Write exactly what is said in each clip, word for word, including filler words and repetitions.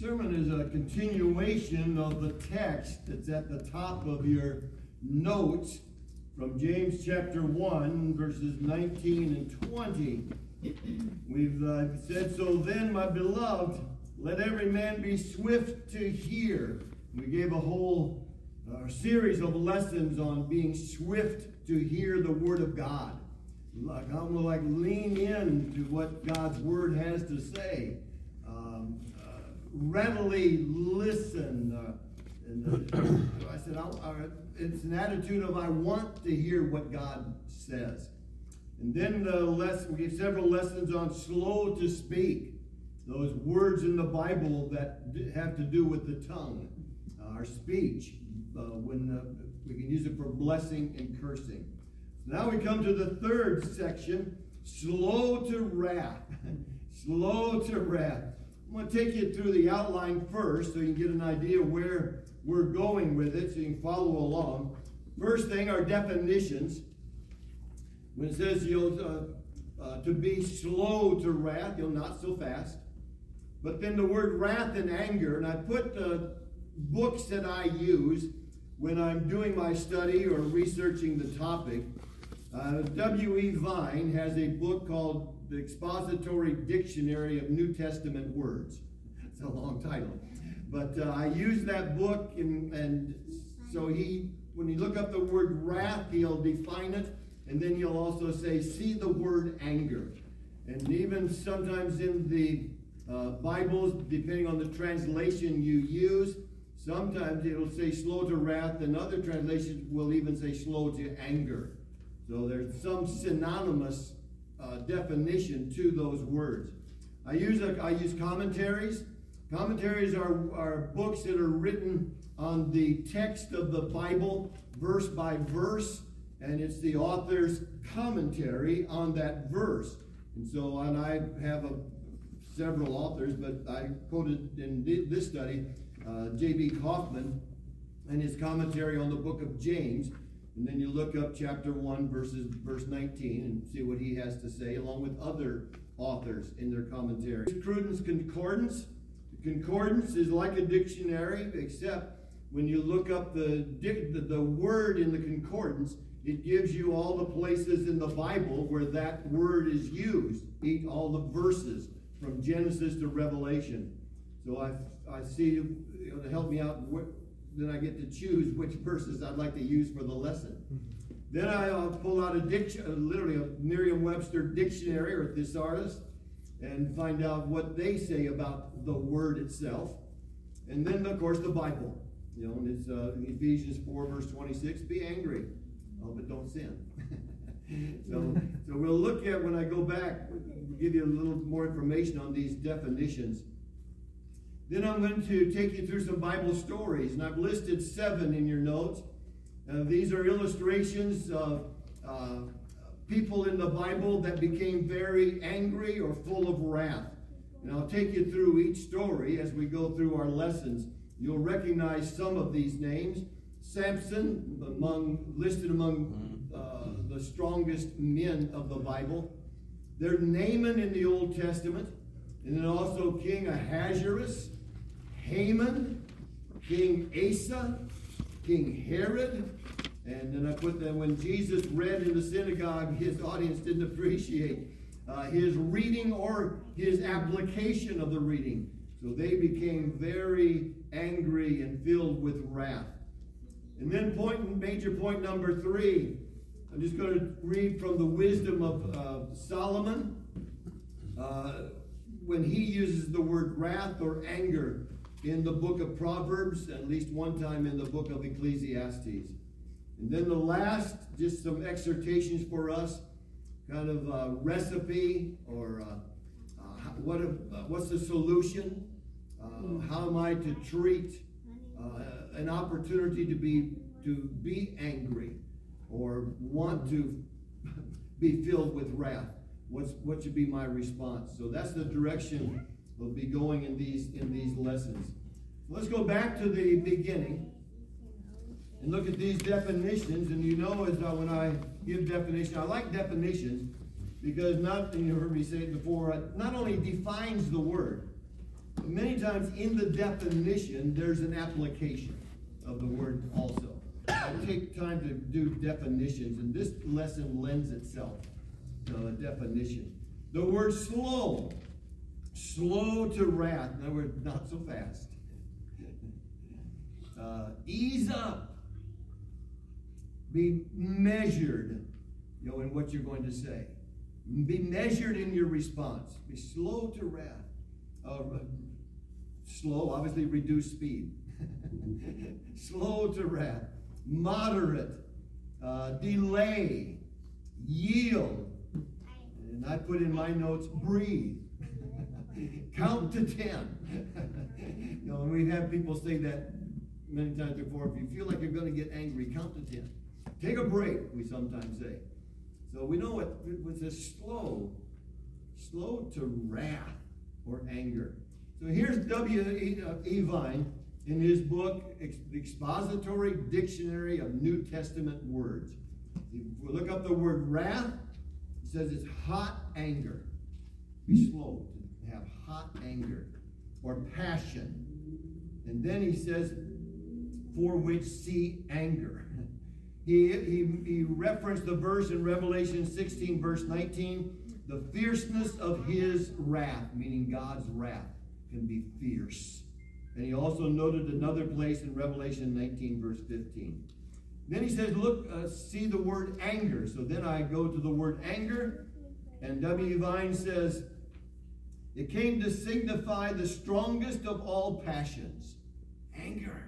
sermon is a continuation of the text that's at the top of your notes from James chapter one, verses nineteen and twenty. We've uh, said, "So then, my beloved, let every man be swift to hear." We gave a whole uh, series of lessons on being swift to hear the Word of God. Like, I'm going to like lean in to what God's Word has to say. Um, uh, readily listen. Uh, and uh, I said, I, I, it's an attitude of I want to hear what God says. And then the lesson, we gave several lessons on slow to speak. Those words in the Bible that have to do with the tongue, uh, our speech, uh, when uh, we can use it for blessing and cursing. So now we come to the third section, slow to wrath. Slow to wrath. I'm going to take you through the outline first so you can get an idea where we're going with it so you can follow along. First thing, our definitions. When it says you'll uh, uh, to be slow to wrath, you'll not so fast. But then the word wrath and anger, and I put the books that I use when I'm doing my study or researching the topic. Uh, W E Vine has a book called The Expository Dictionary of New Testament Words. It's a long title. But uh, I use that book, and, and so he, when you look up the word wrath, he'll define it, and then he'll also say, see the word anger. And even sometimes in the uh, Bibles, depending on the translation you use, sometimes it'll say slow to wrath, and other translations will even say slow to anger. So there's some synonymous uh, definition to those words. I use a, I use commentaries. Commentaries are, are books that are written on the text of the Bible, verse by verse, and it's the author's commentary on that verse. And so, and I have a, several authors, but I quoted in this study uh, J B Kaufman and his commentary on the book of James. And then you look up chapter one, verses verse nineteen, and see what he has to say, along with other authors in their commentary. Cruden's Concordance. The Concordance is like a dictionary, except when you look up the, the, the word in the Concordance, it gives you all the places in the Bible where that word is used, eat all the verses from Genesis to Revelation. So I I see, you know, to help me out, what, then I get to choose which verses I'd like to use for the lesson. Mm-hmm. Then I uh, pull out a diction, uh, literally a Merriam-Webster dictionary or thesaurus, and find out what they say about the word itself. And then, of course, the Bible. You know, and it's uh, Ephesians four, verse twenty-six, be angry, oh, but don't sin. so, so we'll look at, when I go back, we'll give you a little more information on these definitions. Then I'm going to take you through some Bible stories, and I've listed seven in your notes. Uh, these are illustrations of uh, people in the Bible that became very angry or full of wrath. And I'll take you through each story as we go through our lessons. You'll recognize some of these names. Samson, among listed among uh, the strongest men of the Bible. There's Naaman in the Old Testament, and then also King Ahasuerus, Haman, King Asa, King Herod, and then I put that when Jesus read in the synagogue, his audience didn't appreciate uh, his reading or his application of the reading. So they became very angry and filled with wrath. And then point, major point number three, I'm just going to read from the wisdom of uh, Solomon uh, when he uses the word wrath or anger in the book of Proverbs, at least one time in the book of Ecclesiastes. And then the last, just some exhortations for us, kind of a recipe or uh, uh, what uh, what's the solution? Uh, how am I to treat uh, an opportunity to be to be angry or want to be filled with wrath? What's what should be my response? So that's the direction we'll be going in these in these lessons. Let's go back to the beginning and look at these definitions. And you know, as uh, when I give definition, I like definitions because not, and you heard me say it before, it not only defines the word, Many times in the definition, there's an application of the word also. I take time to do definitions, and this lesson lends itself to a definition. The word slow, slow to wrath. In other words, not so fast. Uh, ease up. Be measured, you know, in what you're going to say. Be measured in your response. Be slow to wrath. Uh, slow, obviously, reduce speed. Slow to wrath. Moderate. Uh, delay. Yield. And I put in my notes, breathe. Count to ten. You know, and we've had people say that many times before. If you feel like you're going to get angry, count to ten. Take a break, we sometimes say. So we know what it says slow, slow to wrath or anger. So here's W E Vine in his book, The Expository Dictionary of New Testament Words. If we look up the word wrath, it says it's hot anger. Be slow to have hot anger or passion. And then he says, for which see anger. He, he, he referenced the verse in Revelation sixteen, verse nineteen, the fierceness of his wrath, meaning God's wrath, can be fierce. And he also noted another place in Revelation nineteen, verse fifteen. Then he says, look, uh, see the word anger. So then I go to the word anger, and W. Vine says, it came to signify the strongest of all passions, anger.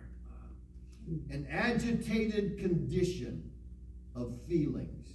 An agitated condition of feelings.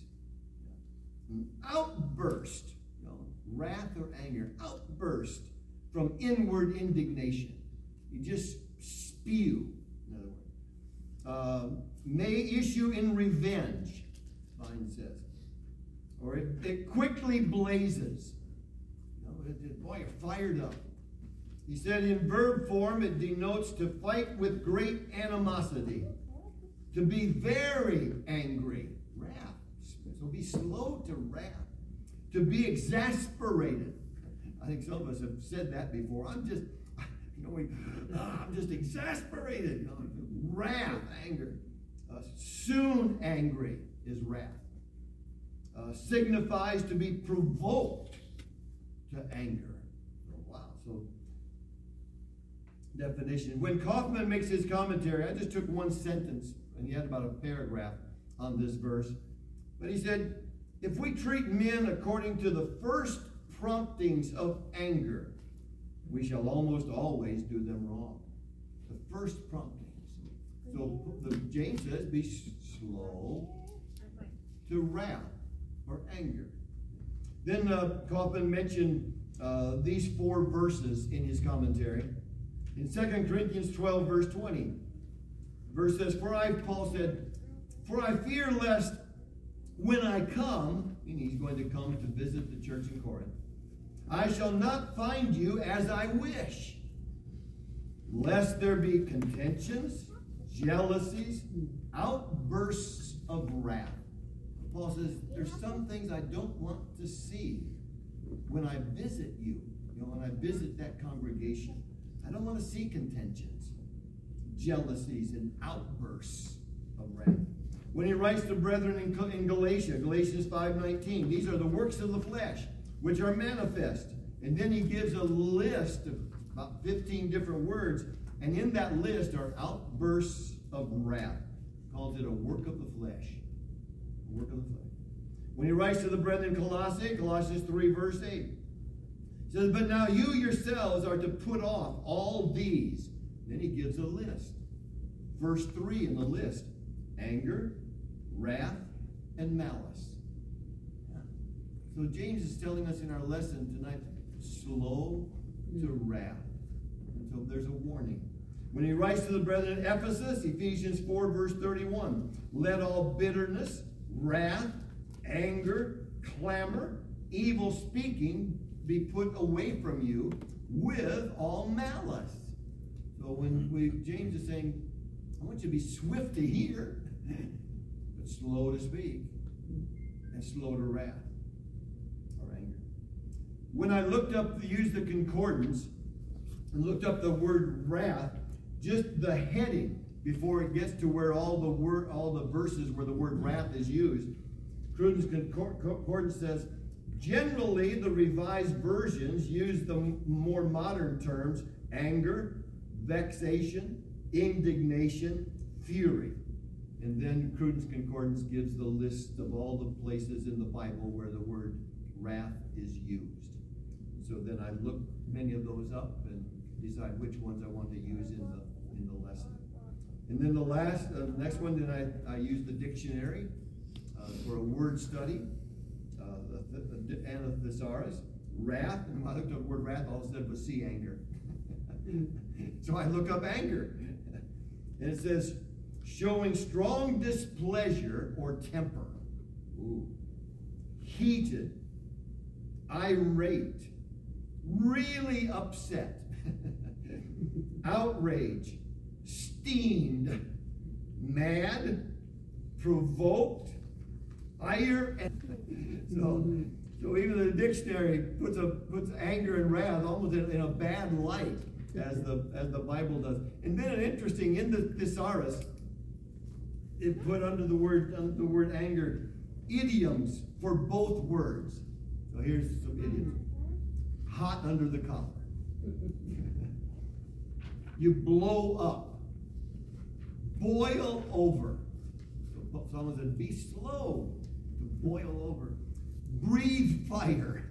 An outburst, you know, wrath or anger, outburst from inward indignation. You just spew, in other words. Uh, may issue in revenge, Vine says. Or it, it quickly blazes. You know, it, it, boy, you're fired up. He said in verb form, it denotes to fight with great animosity, to be very angry, wrath. So be slow to wrath, to be exasperated. I think some of us have said that before. I'm just, you know, we, ah, I'm just exasperated. You know, wrath, anger. Uh, soon angry is wrath. Uh, signifies to be provoked to anger. Oh, wow. So. Definition. When Kaufman makes his commentary, I just took one sentence, and he had about a paragraph on this verse. But he said, if we treat men according to the first promptings of anger, we shall almost always do them wrong. The first promptings. So the, James says, be slow to wrath or anger. Then uh, Kaufman mentioned uh, these four verses in his commentary. In Second Corinthians twelve, verse twenty, verse says, For I, Paul said, for I fear lest when I come, meaning he's going to come to visit the church in Corinth, I shall not find you as I wish, lest there be contentions, jealousies, outbursts of wrath. Paul says, there's some things I don't want to see when I visit you, you know, when I visit that congregation. I don't want to see contentions, jealousies, and outbursts of wrath. When he writes to brethren in, in Galatia, Galatians five nineteen, these are the works of the flesh, which are manifest. And then he gives a list of about fifteen different words, and in that list are outbursts of wrath. He calls it a work of the flesh. A work of the flesh. When he writes to the brethren in Colossae, Colossians three, verse eight, he says, but now you yourselves are to put off all these. Then he gives a list. Verse three in the list. Anger, wrath, and malice. So James is telling us in our lesson tonight, slow to wrath. And so there's a warning. When he writes to the brethren in Ephesus, Ephesians four, verse thirty-one, let all bitterness, wrath, anger, clamor, evil speaking be put away from you with all malice. So when we, James is saying, I want you to be swift to hear, but slow to speak, and slow to wrath or anger. When I looked up, used the concordance, and looked up the word wrath, just the heading before it gets to where all the word, all the verses where the word wrath is used. Cruden's Concordance says, generally the Revised Versions use the more modern terms: anger, vexation, indignation, fury. And then Cruden's Concordance gives the list of all the places in the Bible where the word wrath is used. So then I look many of those up and decide which ones I want to use in the in the lesson. And then the last, uh, next one, then I, I use the dictionary uh, for a word study. Uh, the, the, the Anna Thesaurus, wrath, and when I looked up the word wrath, all it said was see anger. So I look up anger. And it says, showing strong displeasure or temper. Ooh. Heated, irate, really upset, outrage, steamed, mad, provoked, ire, and so, so even the dictionary puts a puts anger and wrath almost in, in a bad light, as the as the Bible does. And then an interesting, in the thesaurus, it put under the word under the word anger idioms for both words. So here's some idioms. Hot under the collar. You blow up. Boil over. So someone said, be slow to boil over. Breathe fire.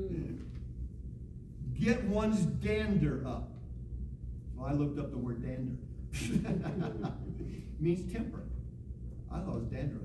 Get one's dander up. So I looked up the word dander. It means temper. I thought it was dandruff.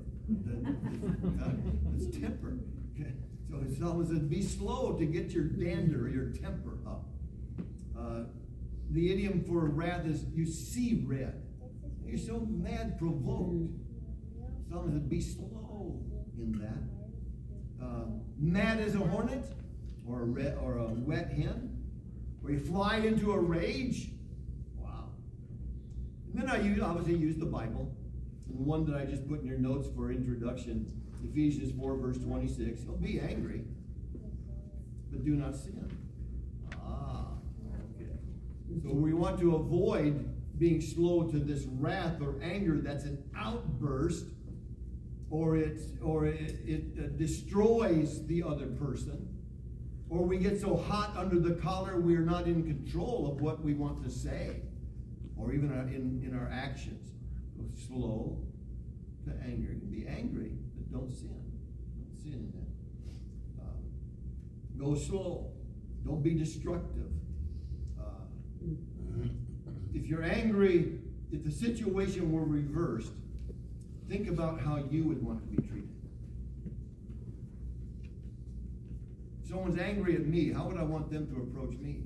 It's temper. So someone said, be slow to get your dander or your temper up. Uh, the idiom for wrath is you see red. You're so mad, provoked. Someone said, be slow in that. Uh, mad as a hornet or a, red, or a wet hen, where you fly into a rage. Wow. And then I use, obviously use the Bible. And the one that I just put in your notes for introduction, Ephesians four, verse twenty-six. Oh, be angry, but do not sin. Ah, okay. So we want to avoid being slow to this wrath or anger that's an outburst, or it, or it, it uh, destroys the other person, or we get so hot under the collar we are not in control of what we want to say, or even in, in our actions. Go slow to anger. You can be angry, but don't sin. Don't sin in that. Uh, go slow. Don't be destructive. Uh, if you're angry, if the situation were reversed, think about how you would want to be treated. If someone's angry at me, how would I want them to approach me?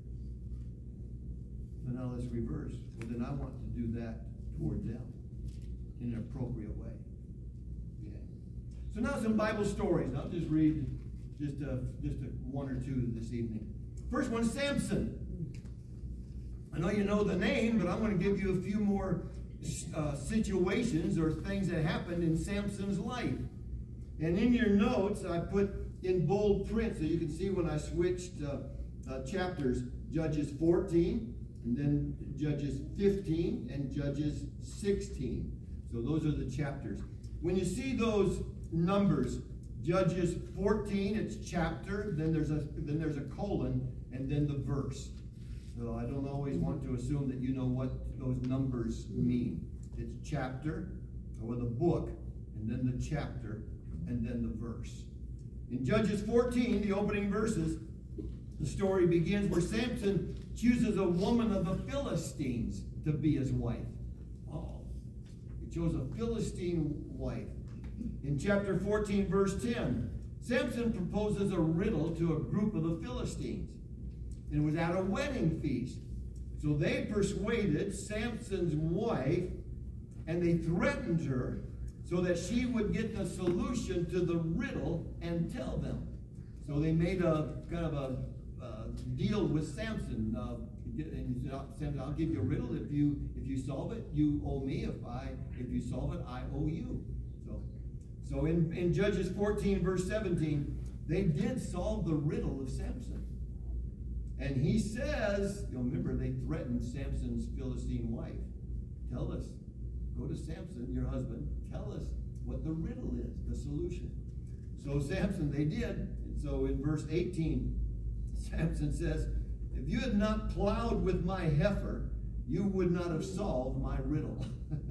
So now let's reverse. Well, then I want to do that toward them in an appropriate way. Yeah. So now some Bible stories. I'll just read just a, just a one or two this evening. First one, Samson. I know you know the name, but I'm going to give you a few more uh, situations or things that happened in Samson's life. And in your notes, I put in bold print so you can see when I switched uh, uh, chapters, Judges fourteen, and then Judges fifteen, and Judges sixteen. So those are the chapters. When you see those numbers, Judges fourteen, it's chapter, then there's a then there's a colon, and then the verse. So I don't always want to assume that you know what those numbers mean. It's chapter, or the book, and then the chapter, and then the verse. In Judges fourteen, the opening verses, the story begins where Samson chooses a woman of the Philistines to be his wife. Oh, he chose a Philistine wife. In chapter fourteen, verse ten, Samson proposes a riddle to a group of the Philistines. And it was at a wedding feast. So they persuaded Samson's wife, and they threatened her so that she would get the solution to the riddle and tell them. So they made a kind of a uh, deal with Samson. Uh, and he said, Samson, I'll give you a riddle. If you if you solve it, you owe me. If I if you solve it, I owe you. So, so in, in Judges fourteen, verse seventeen, they did solve the riddle of Samson. And he says, you know, remember they threatened Samson's Philistine wife. Tell us, go to Samson, your husband, tell us what the riddle is, the solution. So Samson, they did. And so in verse eighteen, Samson says, if you had not plowed with my heifer, you would not have solved my riddle.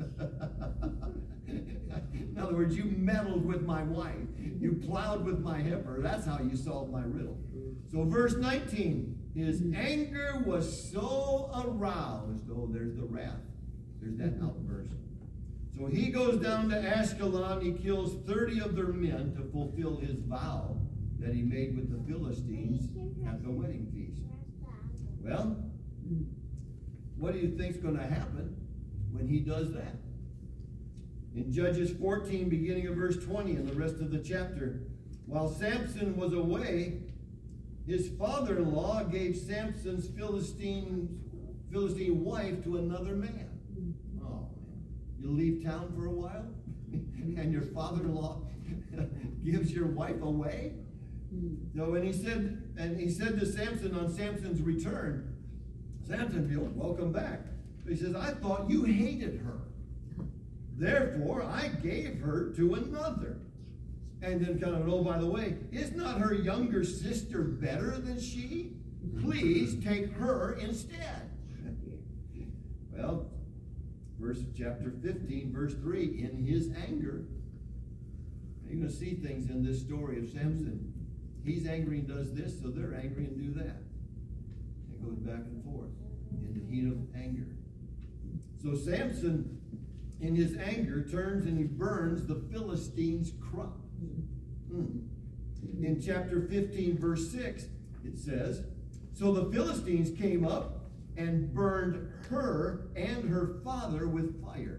In other words, you meddled with my wife. You plowed with my heifer. That's how you solved my riddle. So verse nineteen, his anger was so aroused. Oh, there's the wrath. There's that outburst. So he goes down to Ashkelon. He kills thirty of their men to fulfill his vow that he made with the Philistines at the wedding feast. Well, what do you think's going to happen when he does that? In Judges fourteen, beginning of verse twenty, and the rest of the chapter, while Samson was away, his father-in-law gave Samson's Philistine, Philistine wife to another man. Oh, man. You leave town for a while, and your father-in-law gives your wife away? So, and he said, and he said to Samson on Samson's return, Samson, welcome back. He says, I thought you hated her. Therefore, I gave her to another. And then kind of, oh, by the way, is not her younger sister better than she? Please take her instead. Well, verse chapter fifteen, verse three, in his anger, you're going to see things in this story of Samson. He's angry and does this, so they're angry and do that. It goes back and forth in the heat of anger. So Samson, in his anger, turns and he burns the Philistines' crop. Hmm. In chapter fifteen, verse six, it says, so the Philistines came up and burned her and her father with fire.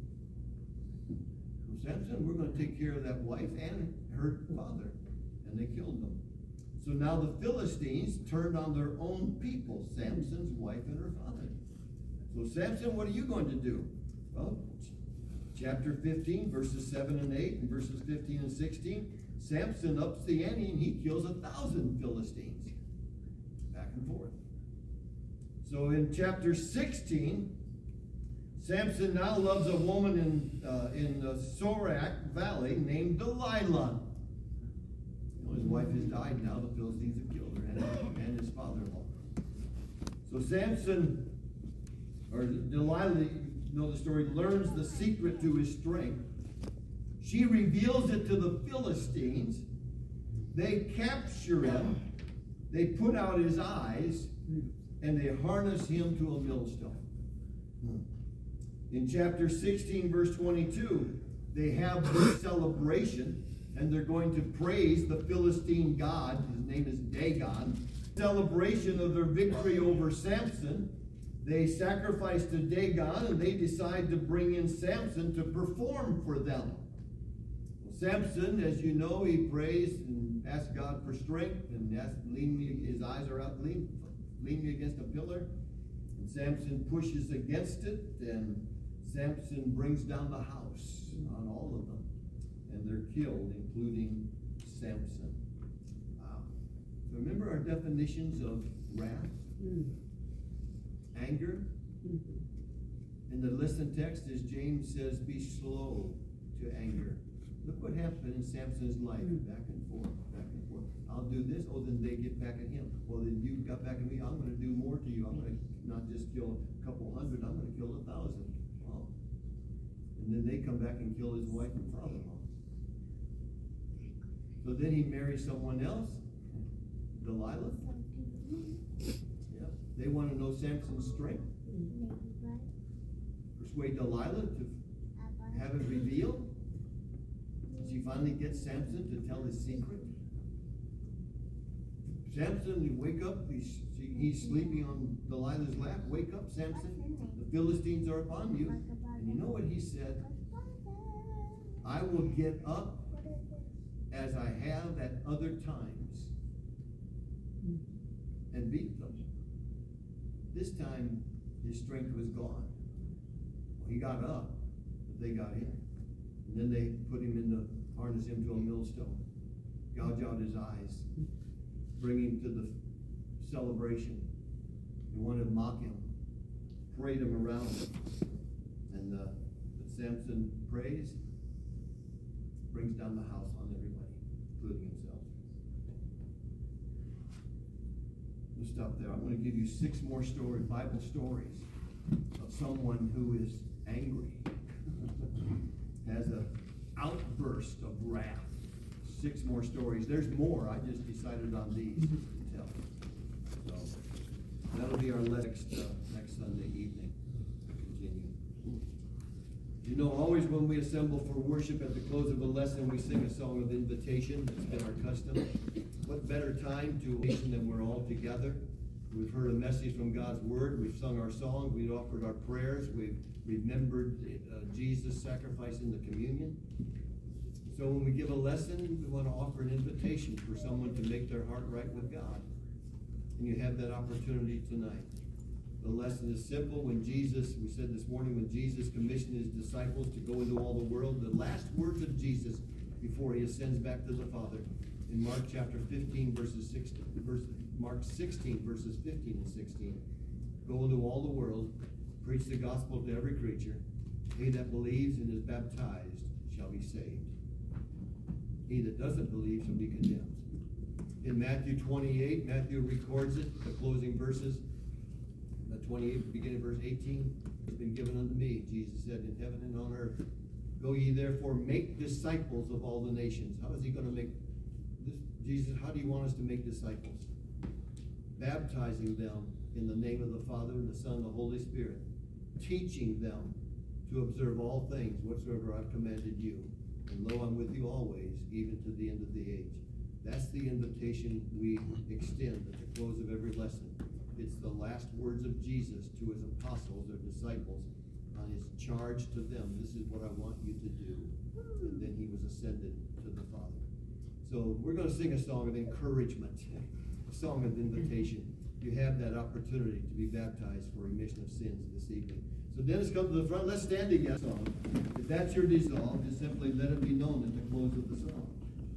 So Samson, we're going to take care of that wife and her father. And they killed them. So now the Philistines turned on their own people, Samson's wife and her father. So Samson, what are you going to do? Well, chapter fifteen, verses seven and eight, and verses fifteen and sixteen, Samson ups the ante and he kills a thousand Philistines. Back and forth. So in chapter sixteen, Samson now loves a woman in uh, in the Sorek Valley named Delilah. You know, his wife has died now. The Philistines have killed her and, and his father-in-law. So Samson, or Delilah, you know the story, learns the secret to his strength. She reveals it to the Philistines. They capture him. They put out his eyes, and they harness him to a millstone. In chapter sixteen, verse twenty-two, they have this celebration, and they're going to praise the Philistine god. His name is Dagon. Celebration of their victory over Samson. They sacrifice to Dagon, and they decide to bring in Samson to perform for them. Well, Samson, as you know, he prays and asks God for strength, and asks, lean me, his eyes are out, lean, lean me against a pillar. And Samson pushes against it, and Samson brings down the house on all of them, and they're killed, including Samson. Wow. So remember our definitions of wrath? Mm. Anger. Mm-hmm. In the lesson text, as James says, be slow to anger. Look what happened in Samson's life, mm. back and forth, back and forth. I'll do this, oh, then they get back at him. Well, then you got back at me, I'm going to do more to you. I'm going to not just kill a couple hundred, I'm going to kill a thousand. Wow. And then they come back and kill his wife and father-in-law. So then he marries someone else, Delilah. Yeah. They want to know Samson's strength. Persuade Delilah to have it revealed. She finally gets Samson to tell his secret. Samson, you wake up, he's, he's sleeping on Delilah's lap. Wake up, Samson. The Philistines are upon you. And you know what he said? I will get up as I have at other times and beat them. This time, his strength was gone. Well, he got up, but they got in. And then they put him in the, harness him to a millstone, gouge out his eyes, bring him to the celebration. They wanted to mock him, parade him around. And uh, but Samson prays, brings down the house on everybody, including himself. We'll stop there. I'm going to give you six more stories, Bible stories, of someone who is angry, has an outburst of wrath. Six more stories. There's more. I just decided on these to tell. So that'll be our next uh, next Sunday evening. Continue. You know, always when we assemble for worship at the close of a lesson, we sing a song of invitation. It's been our custom. What better time to occasion than we're all together? We've heard a message from God's Word. We've sung our song. We've offered our prayers. We've remembered uh, Jesus' sacrifice in the communion. So when we give a lesson, we want to offer an invitation for someone to make their heart right with God. And you have that opportunity tonight. The lesson is simple. When Jesus, we said this morning, when Jesus commissioned his disciples to go into all the world, the last words of Jesus before he ascends back to the Father, in Mark chapter fifteen, verses sixteen, verse, Mark sixteen, verses fifteen and sixteen, go into all the world, preach the gospel to every creature. He that believes and is baptized shall be saved. He that doesn't believe shall be condemned. In Matthew twenty-eight, Matthew records it, the closing verses, the twenty-eight, beginning of verse eighteen, has been given unto me, Jesus said, in heaven and on earth. Go ye therefore, make disciples of all the nations. How is he going to make this? Jesus, how do you want us to make disciples? Baptizing them in the name of the Father and the Son and the Holy Spirit, teaching them to observe all things whatsoever I've commanded you. And lo, I'm with you always, even to the end of the age. That's the invitation we extend at the close of every lesson. It's the last words of Jesus to his apostles or disciples on his charge to them. This is what I want you to do. And then he was ascended to the Father. So we're going to sing a song of encouragement, a song of invitation. You have that opportunity to be baptized for remission of sins this evening. So Dennis, come to the front. Let's stand together. If that's your resolve, just simply let it be known at the close of the song.